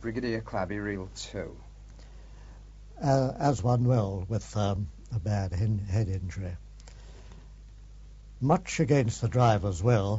Brigadier Clabby, Reel 2. As one will with a bad head injury. Much against the driver's will,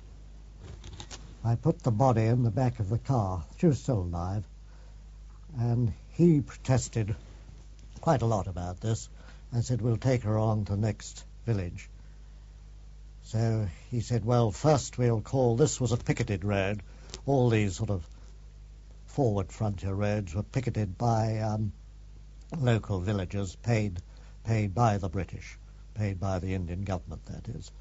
I put the body in the back of the car. She was still alive, and he protested quite a lot about this. I said, we'll take her on to the next village. So he said, well, first we'll call, this was a picketed road. All these sort of forward frontier roads were picketed by local villagers paid by the British, paid by the Indian government, that is.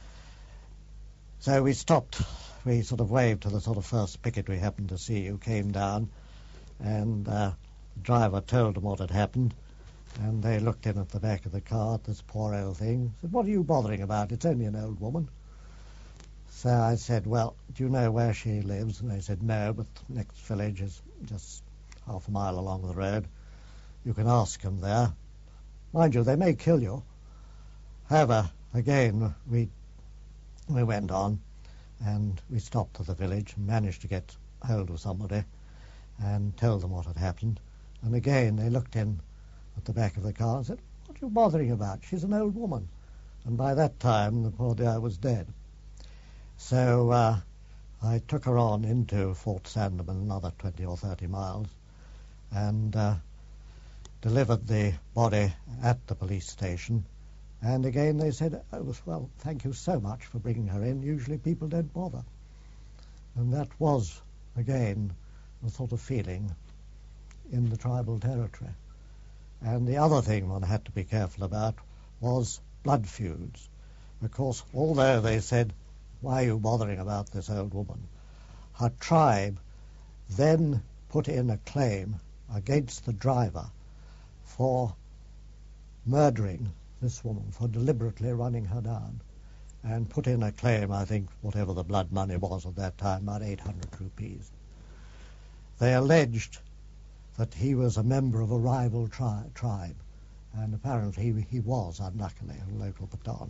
So we stopped. We sort of waved to the sort of first picket we happened to see who came down, and the driver told them what had happened, and they looked in at the back of the car at this poor old thing. Said, what are you bothering about? It's only an old woman. So I said, well, do you know where she lives? And they said, no, but the next village is just half a mile along the road. You can ask them there. Mind you, they may kill you. However, again, we went on, and we stopped at the village and managed to get hold of somebody and told them what had happened. And again, they looked in at the back of the car and said, what are you bothering about? She's an old woman. And by that time, the poor dear was dead. So I took her on into Fort Sandeman, another 20 or 30 miles, and delivered the body at the police station. And again they said, oh, well, thank you so much for bringing her in. Usually people don't bother. And that was, again, the sort of feeling in the tribal territory. And the other thing one had to be careful about was blood feuds. Of course, although they said, why are you bothering about this old woman? Her tribe then put in a claim against the driver for murdering this woman, for deliberately running her down, and put in a claim, I think, whatever the blood money was at that time, about 800 rupees. They alleged that he was a member of a rival tribe, and apparently he was, unluckily, a local Pathan,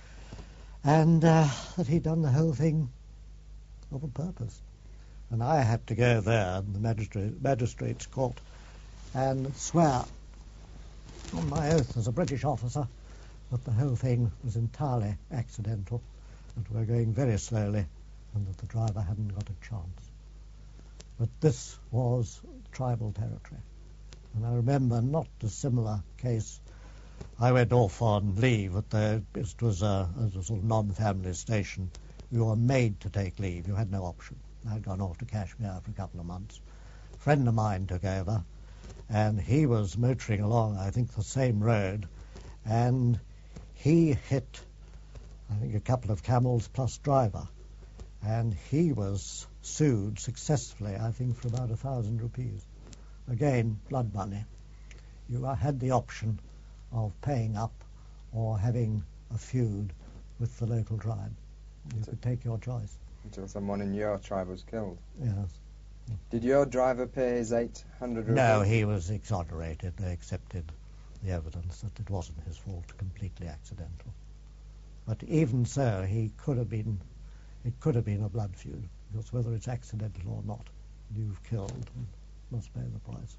and that he'd done the whole thing of a purpose. And I had to go there in the magistrate's court and swear on my oath as a British officer that the whole thing was entirely accidental, that we were going very slowly, and that the driver hadn't got a chance. But this was tribal territory. And I remember not a similar case. I went off on leave. It was a sort of non-family station. You were made to take leave. You had no option. I'd gone off to Kashmir for a couple of months. A friend of mine took over, and he was motoring along, I think, the same road, and he hit, I think, a couple of camels plus driver, and he was sued successfully, I think, for about 1,000 rupees. Again, blood money. You had the option of paying up or having a feud with the local tribe. You could take your choice. Until someone in your tribe was killed? Yes. Did your driver pay his 800 rupees? No, he was exonerated. They accepted the evidence that it wasn't his fault, completely accidental. But even so, it could have been a blood feud, because whether it's accidental or not, you've killed and must pay the price.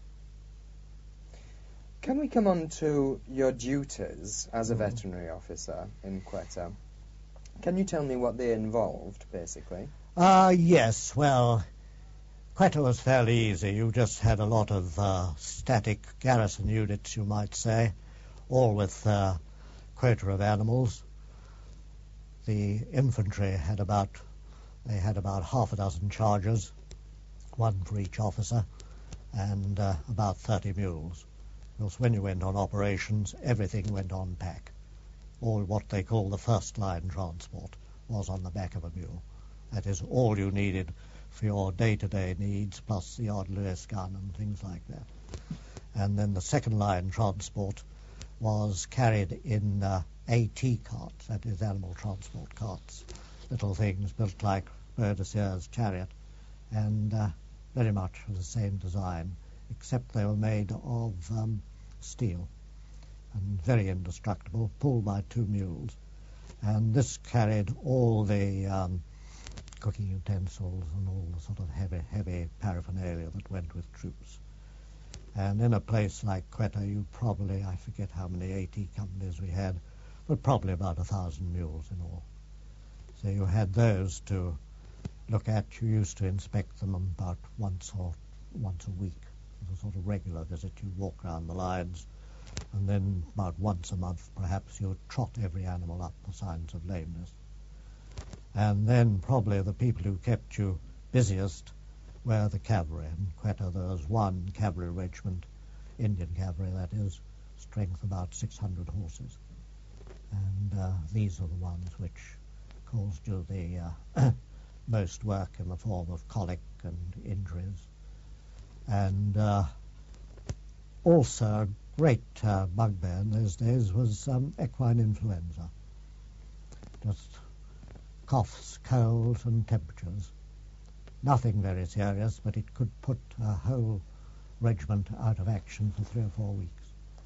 Can we come on to your duties as a veterinary officer in Quetta? Can you tell me what they involved, basically? Yes, well, Quetta was fairly easy. You just had a lot of static garrison units, you might say, all with quota of animals. The infantry had about half a dozen chargers, one for each officer, and about 30 mules. Because when you went on operations, everything went on pack. All what they call the first-line transport was on the back of a mule. That is all you needed for your day-to-day needs, plus the odd Lewis gun and things like that. And then the second-line transport was carried in AT carts, that is animal transport carts, little things built like Boadicea's chariot, and very much the same design, except they were made of steel and very indestructible, pulled by 2 mules. And this carried all the cooking utensils and all the sort of heavy paraphernalia that went with troops. And in a place like Quetta, you probably, I forget how many AT companies we had, but probably about 1,000 mules in all. So you had those to look at. You used to inspect them about once a week. It was a sort of regular visit. You'd walk around the lines, and then about once a month, perhaps, you would trot every animal up for signs of lameness. And then probably the people who kept you busiest were the cavalry. In Quetta there was one cavalry regiment, Indian cavalry that is, strength about 600 horses. And these are the ones which caused you the most work in the form of colic and injuries. And also a great bugbear in those days was equine influenza. Just coughs, colds and temperatures. Nothing very serious, but it could put a whole regiment out of action for 3 or 4 weeks.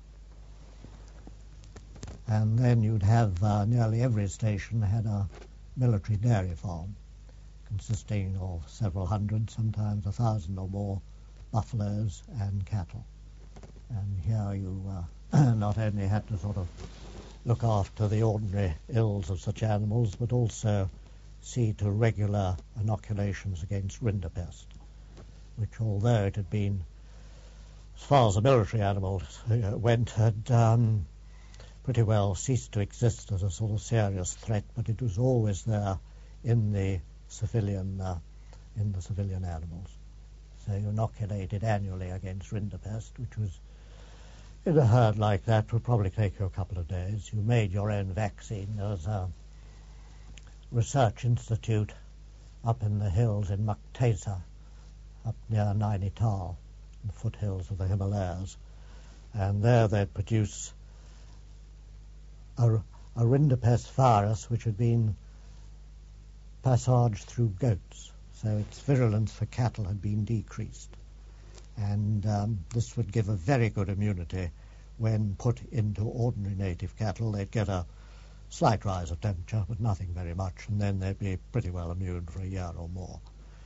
And then you'd have nearly every station had a military dairy farm consisting of several hundred, sometimes 1,000 or more buffaloes and cattle. And here you not only had to sort of look after the ordinary ills of such animals, but also see to regular inoculations against rinderpest, which, although it had been, as far as the military animals went, had pretty well ceased to exist as a sort of serious threat, but it was always there in the civilian animals. So you inoculated annually against rinderpest, which was, in a herd like that, would probably take you a couple of days. You made your own vaccine. There was a research institute up in the hills in Muktesa, up near Nainital, in the foothills of the Himalayas. And there they'd produce a rinderpest virus which had been passaged through goats. So its virulence for cattle had been decreased. And this would give a very good immunity when put into ordinary native cattle. They'd get a slight rise of temperature, but nothing very much, and then they'd be pretty well immune for a year or more.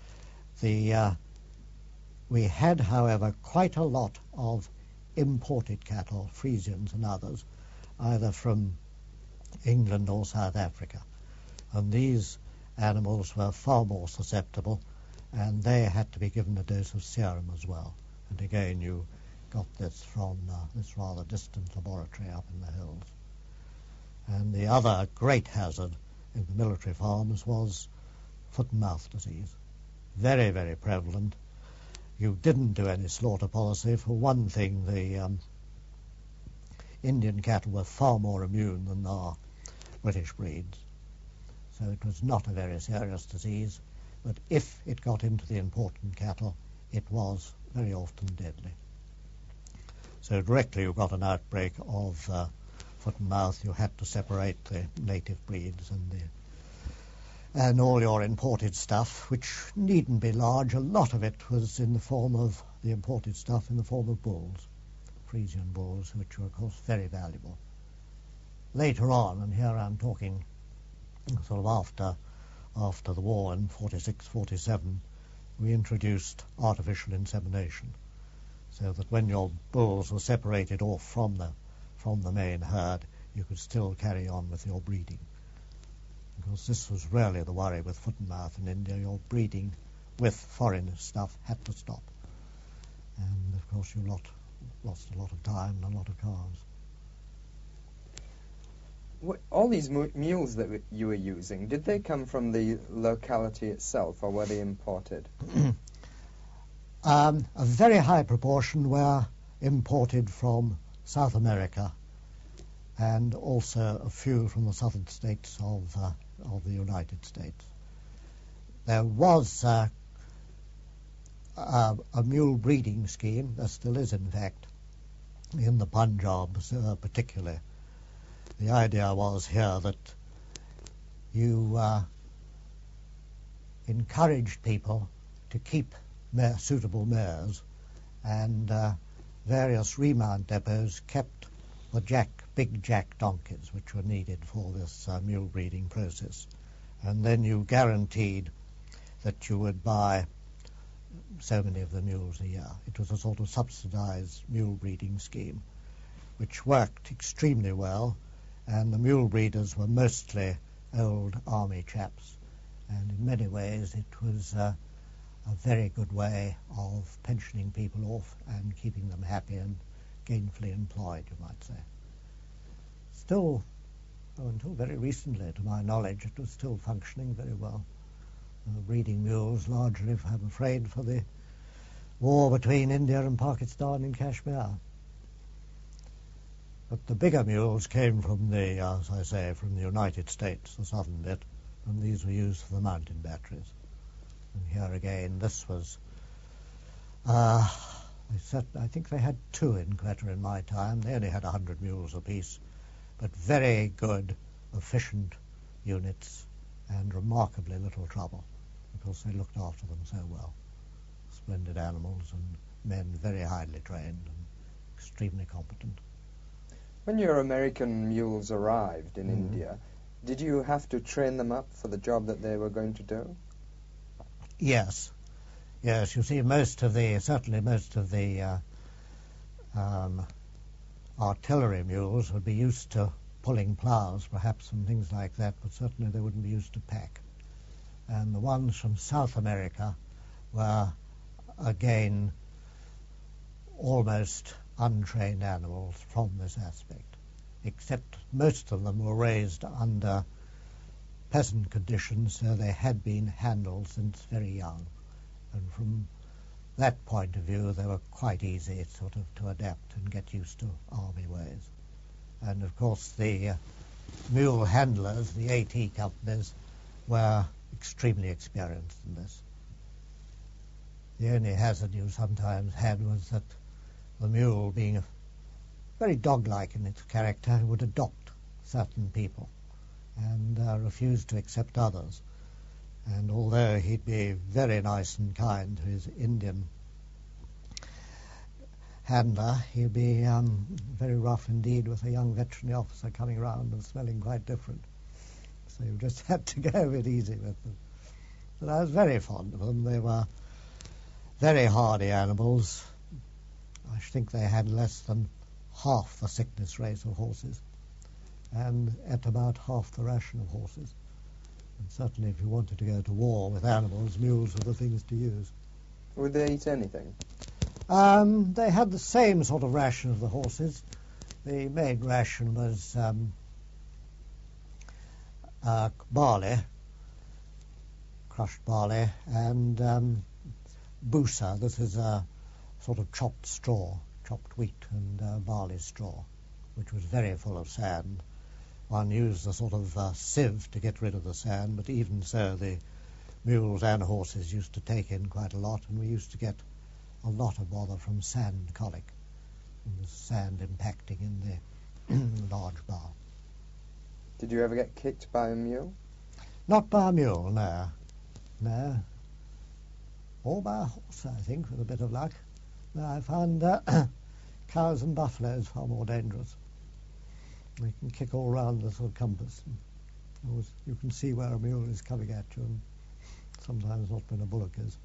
We had, however, quite a lot of imported cattle, Friesians and others, either from England or South Africa. And these animals were far more susceptible, and they had to be given a dose of serum as well. And again, you got this from this rather distant laboratory up in the hills. And the other great hazard in the military farms was foot and mouth disease. Very, very prevalent. You didn't do any slaughter policy. For one thing, the Indian cattle were far more immune than our British breeds. So it was not a very serious disease, but if it got into the important cattle, it was very often deadly. So directly you got an outbreak of foot and mouth, you had to separate the native breeds and all your imported stuff, which needn't be large. A lot of it was in the form of the imported stuff in the form of bulls, Friesian bulls, which were, of course, very valuable. Later on, and here I'm talking sort of after the war in 46, 47, we introduced artificial insemination, so that when your bulls were separated off from the main herd, you could still carry on with your breeding. Because this was really the worry with foot and mouth in India. Your breeding with foreign stuff had to stop. And, of course, you lost a lot of time and a lot of calves. All these mules that you were using, did they come from the locality itself, or were they imported? A very high proportion were imported from South America, and also a few from the southern states of the United States. There was a mule breeding scheme, there still is in fact, in the Punjab particularly. The idea was here that you encouraged people to keep suitable mares, and various remount depots kept the big jack donkeys which were needed for this mule breeding process. And then you guaranteed that you would buy so many of the mules a year. It was a sort of subsidized mule breeding scheme, which worked extremely well, and the mule breeders were mostly old army chaps, and in many ways it was a very good way of pensioning people off and keeping them happy and gainfully employed, you might say. Still, until very recently, to my knowledge, it was still functioning very well. Breeding mules largely, I'm afraid, for the war between India and Pakistan in Kashmir. But the bigger mules came from the, as I say, from the United States, the southern bit, and these were used for the mountain batteries. And here again, this was, I think they had 2 in Quetta in my time. They only had 100 mules apiece, but very good, efficient units and remarkably little trouble, because they looked after them so well. Splendid animals and men very highly trained and extremely competent. When your American mules arrived in India, did you have to train them up for the job that they were going to do? Yes. Yes, you see, certainly most of the artillery mules would be used to pulling ploughs, perhaps, and things like that, but certainly they wouldn't be used to pack. And the ones from South America were, again, almost untrained animals from this aspect, except most of them were raised under peasant conditions, so they had been handled since very young. And from that point of view, they were quite easy sort of to adapt and get used to army ways. And of course the mule handlers, the AT companies, were extremely experienced in this. The only hazard you sometimes had was that the mule, being very dog-like in its character, would adopt certain people and refuse to accept others. And although he'd be very nice and kind to his Indian handler, he'd be very rough indeed with a young veterinary officer coming round and smelling quite different. So you just had to go a bit easy with them. But I was very fond of them. They were very hardy animals. I think they had less than half the sickness rate of horses, and ate about half the ration of horses. And certainly if you wanted to go to war with animals, mules were the things to use. Would they eat anything? They had the same sort of ration as the horses. The main ration was barley, crushed barley, and busa. This is a sort of chopped straw, chopped wheat and barley straw, which was very full of sand. One used a sort of sieve to get rid of the sand, but even so the mules and horses used to take in quite a lot, and we used to get a lot of bother from sand colic, from the sand impacting in the large bar. Did you ever get kicked by a mule? Not by a mule, no. No. Or by a horse, I think, with a bit of luck. No, I found cows and buffaloes far more dangerous. They can kick all round the sort of compass. And you can see where a mule is coming at you, and sometimes not when a bullock is.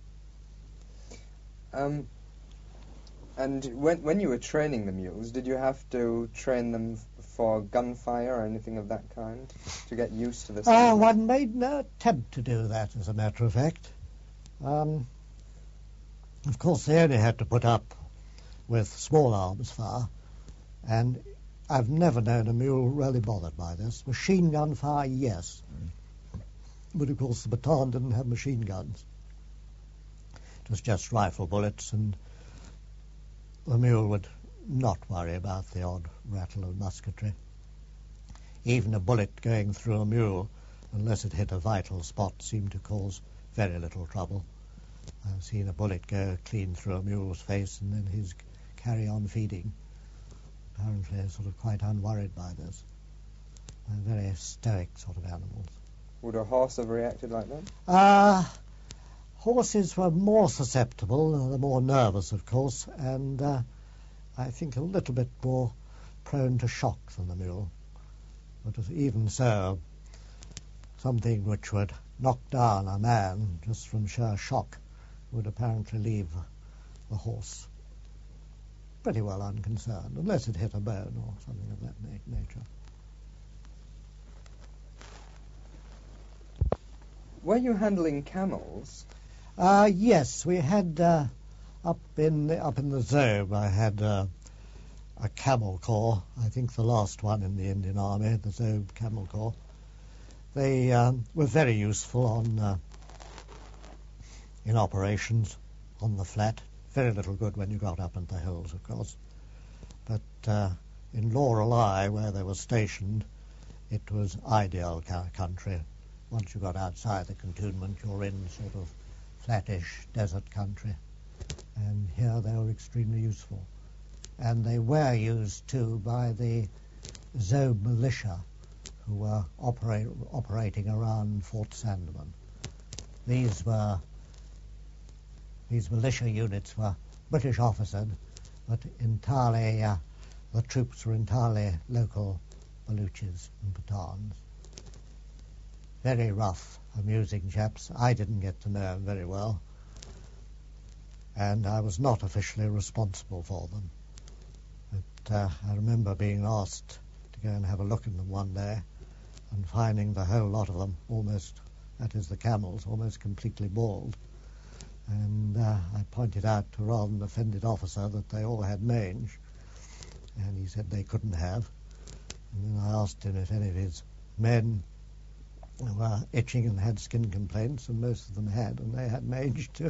And when you were training the mules, did you have to train them for gunfire or anything of that kind to get used to the sound? One made no attempt to do that, as a matter of fact. Of course, they only had to put up with small arms fire, and I've never known a mule really bothered by this. Machine gun fire, yes. But of course the baton didn't have machine guns. It was just rifle bullets, and the mule would not worry about the odd rattle of musketry. Even a bullet going through a mule, unless it hit a vital spot, seemed to cause very little trouble. I've seen a bullet go clean through a mule's face and then his carry on feeding. Apparently sort of quite unworried by this. They're very stoic sort of animals. Would a horse have reacted like that? Horses were more susceptible, they're more nervous, of course, and I think a little bit more prone to shock than the mule. But even so, something which would knock down a man just from sheer shock would apparently leave the horse pretty well unconcerned, unless it hit a bone or something of that nature. Were you handling camels? Yes, we had up in the Zobe. I had a camel corps. I think the last one in the Indian Army, the Zobe Camel Corps. They were very useful on in operations on the flat. Very little good when you got up into the hills, of course. But in Lorelei, where they were stationed, it was ideal country. Once you got outside the cantonment, you're in sort of flattish desert country. And here they were extremely useful. And they were used, too, by the Zobe militia, who were operating around Fort Sandeman. These militia units were British officered, but entirely, the troops were entirely local Baluchis and Pathans. Very rough, amusing chaps. I didn't get to know them very well, and I was not officially responsible for them. But I remember being asked to go and have a look at them one day and finding the whole lot of them almost, that is the camels, almost completely bald. And I pointed out to a rather an offended officer that they all had mange, and he said they couldn't have. And then I asked him if any of his men were itching and had skin complaints, and most of them had, and they had mange too.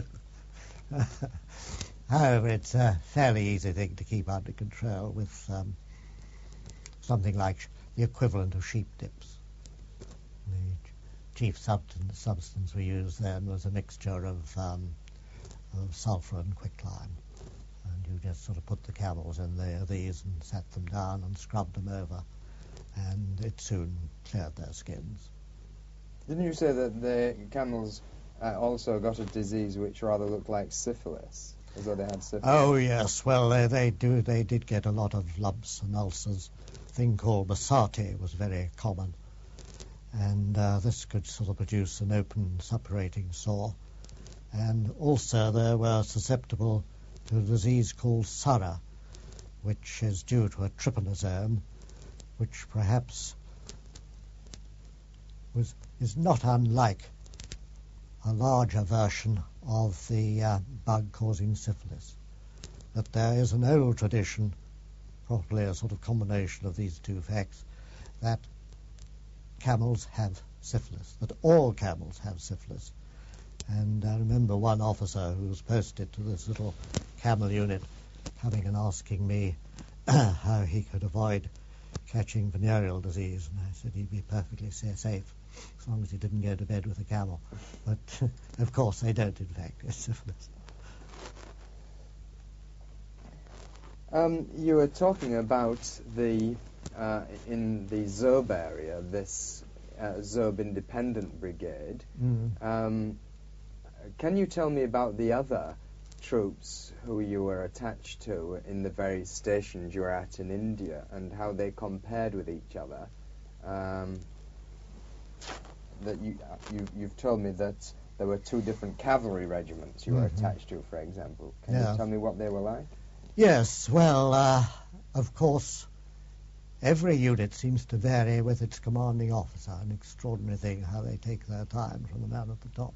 However, it's a fairly easy thing to keep under control with something like the equivalent of sheep dips. The chief substance we used then was a mixture of sulphur and quicklime, and you just sort of put the camels in these and sat them down and scrubbed them over, and it soon cleared their skins. Didn't you say that the camels also got a disease which rather looked like syphilis, as though they had syphilis? Oh yes, well they did get a lot of lumps and ulcers. A thing called Basati was very common, and this could sort of produce an open suppurating sore. And also they were susceptible to a disease called Sara, which is due to a trypanosome, which perhaps is not unlike a larger version of the bug causing syphilis. That there is an old tradition, probably a sort of combination of these two facts, that camels have syphilis, that all camels have syphilis. And I remember one officer who was posted to this little camel unit coming and asking me how he could avoid catching venereal disease, and I said he'd be perfectly safe as long as he didn't go to bed with a camel. But of course they don't in fact get syphilis. You were talking about the in the Zobe area, this Zobe Independent Brigade. Can you tell me about the other troops who you were attached to in the various stations you were at in India, and how they compared with each other? That you've told me that there were two different cavalry regiments you were attached to, for example. Can you tell me what they were like? Yes, well, of course, every unit seems to vary with its commanding officer. An extraordinary thing how they take their time from the man at the top.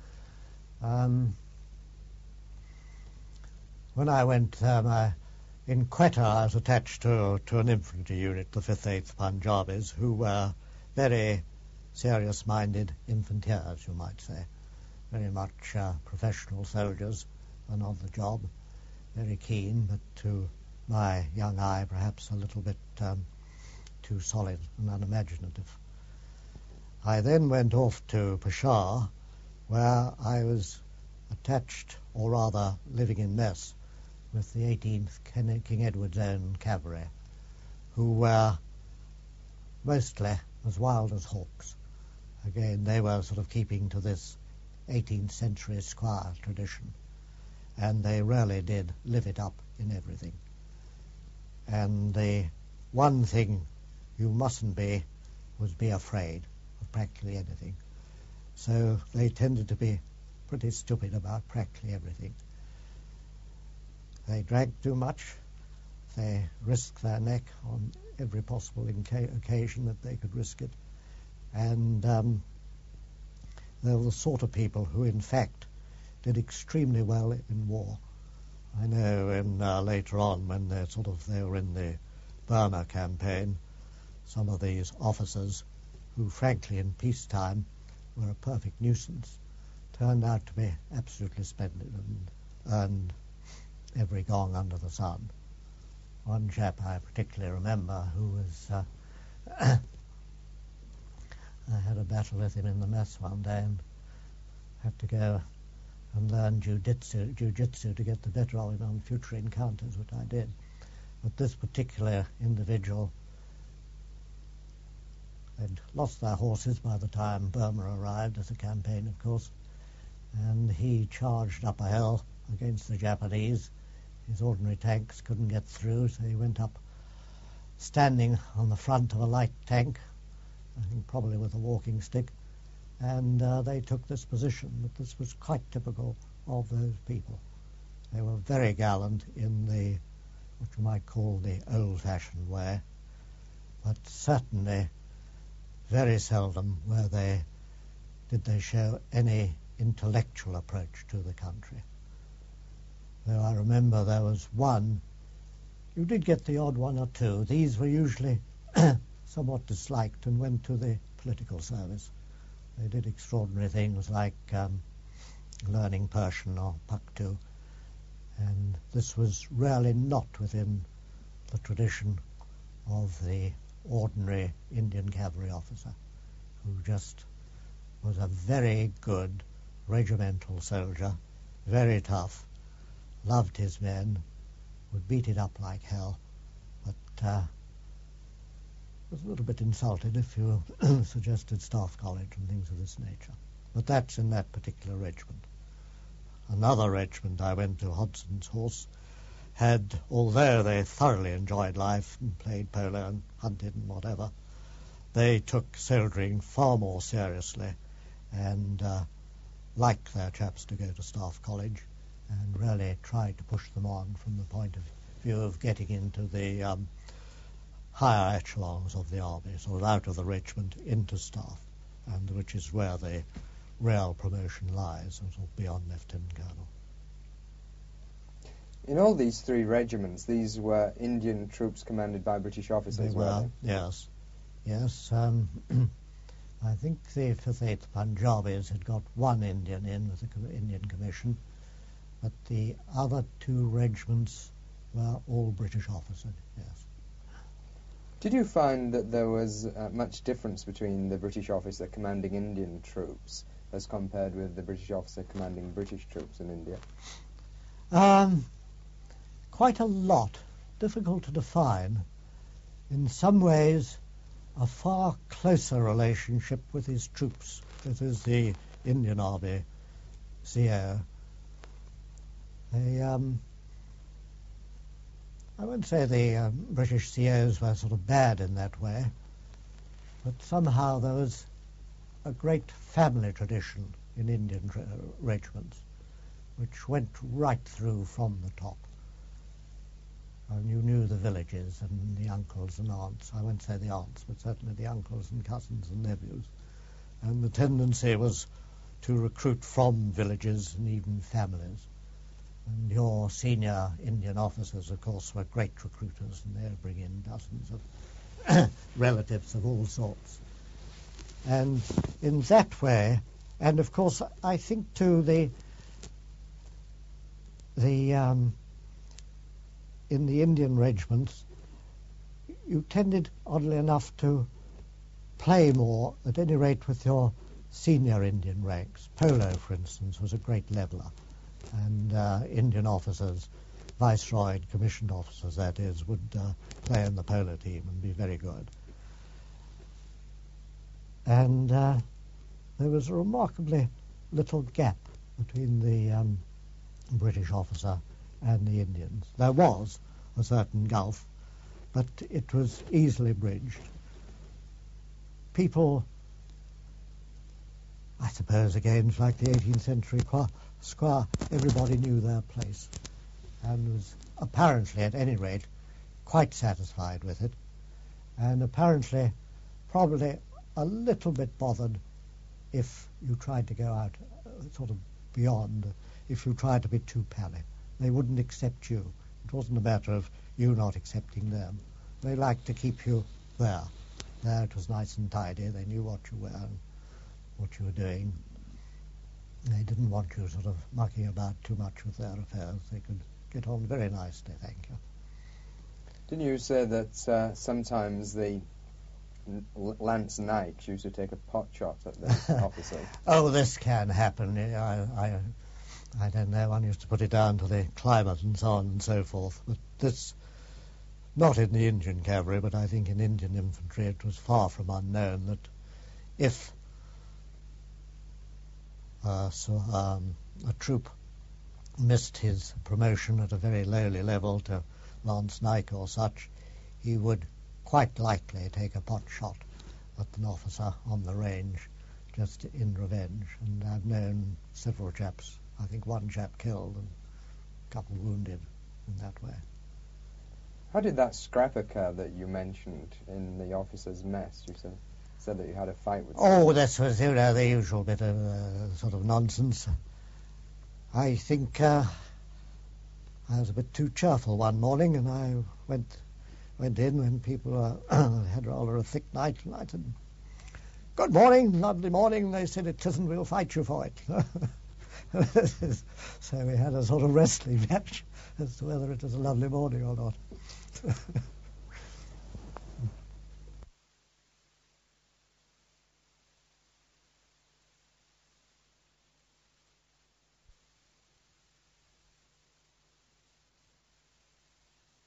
When I went in Quetta, I was attached to an infantry unit, the 5th 8th Punjabis, who were very serious-minded infanteers, you might say. Very much professional soldiers and on the job. Very keen, but to my young eye perhaps a little bit too solid and unimaginative. I then went off to Peshawar, where I was attached, or rather living in mess, with the 18th King Edward's Own Cavalry, who were mostly as wild as hawks. Again, they were sort of keeping to this 18th century squire tradition, and they really did live it up in everything. And the one thing you mustn't be was be afraid of practically anything. So they tended to be pretty stupid about practically everything. They drank too much. They risked their neck on every possible occasion that they could risk it. And they were the sort of people who, in fact, did extremely well in war. I know later on, when they were in the Burma campaign, some of these officers, who frankly in peacetime were a perfect nuisance, turned out to be absolutely splendid and earned every gong under the sun. One chap I particularly remember who was... I had a battle with him in the mess one day and had to go and learn jiu-jitsu to get the better of him on future encounters, which I did. But this particular individual had lost their horses by the time Burma arrived as a campaign, of course, and he charged up a hill against the Japanese. His ordinary tanks couldn't get through, so he went up standing on the front of a light tank, I think probably with a walking stick, and they took this position. But this was quite typical of those people. They were very gallant in the, what you might call the old-fashioned way, but certainly very seldom did they show any intellectual approach to the country. Though I remember there was one, you did get the odd one or two. These were usually somewhat disliked and went to the political service. They did extraordinary things like learning Persian or Paktu, and this was really not within the tradition of the ordinary Indian cavalry officer, who just was a very good regimental soldier, very tough, loved his men, would beat it up like hell, but was a little bit insulted if you suggested staff college and things of this nature. But that's in that particular regiment. Another regiment I went to, Hodson's Horse, had, although they thoroughly enjoyed life and played polo and hunted and whatever, they took soldiering far more seriously and liked their chaps to go to staff college and really tried to push them on from the point of view of getting into the higher echelons of the army, sort of out of the regiment into staff, and which is where the real promotion lies, sort of beyond lieutenant colonel. In all these three regiments, these were Indian troops commanded by British officers, were they? Yes. Yes. I think the 5th 8th Punjabis had got one Indian in with the Indian Commission, but the other two regiments were all British officers, yes. Did you find that there was much difference between the British officer commanding Indian troops as compared with the British officer commanding British troops in India? Quite a lot. Difficult to define. In some ways, a far closer relationship with his troops. This is the Indian Army CO. I wouldn't say the British COs were sort of bad in that way, but somehow there was a great family tradition in Indian regiments, which went right through from the top. And you knew the villages and the uncles and aunts. I won't say the aunts, but certainly the uncles and cousins and nephews. And the tendency was to recruit from villages and even families. And your senior Indian officers, of course, were great recruiters, and they'd bring in dozens of relatives of all sorts. And in that way, and of course, I think too, in the Indian regiments, you tended, oddly enough, to play more, at any rate with your senior Indian ranks. Polo, for instance, was a great leveller, and Indian officers, viceroy, commissioned officers, that is, would play in the polo team and be very good. And there was a remarkably little gap between the British officer and the Indians. There was a certain gulf, but it was easily bridged. People I suppose, again, it's like the 18th century squire. Everybody knew their place and was apparently, at any rate, quite satisfied with it, and apparently probably a little bit bothered if you tried to go out sort of beyond, if you tried to be too pally. They wouldn't accept you. It wasn't a matter of you not accepting them. They liked to keep you there. There it was nice and tidy. They knew what you were and what you were doing. They didn't want you sort of mucking about too much with their affairs. They could get on very nicely, thank you. Didn't you say that sometimes the Lance Knights used to take a pot shot at the officers? Oh, this can happen. I don't know. One used to put it down to the climate and so on and so forth. But this, not in the Indian cavalry, but I think in Indian infantry, it was far from unknown that if a troop missed his promotion at a very lowly level to Lance Naik or such, he would quite likely take a pot shot at an officer on the range just in revenge. And I've known several chaps, I think one chap killed and a couple wounded in that way. How did that scrap occur that you mentioned in the officers' mess? You said that you had a fight with Oh, this was the usual bit of sort of nonsense. I think I was a bit too cheerful one morning, and I went in when people had rather a thick night, and I said, "Good morning, lovely morning." They said, "It isn't, we'll fight you for it." So we had a sort of wrestling match as to whether it was a lovely morning or not.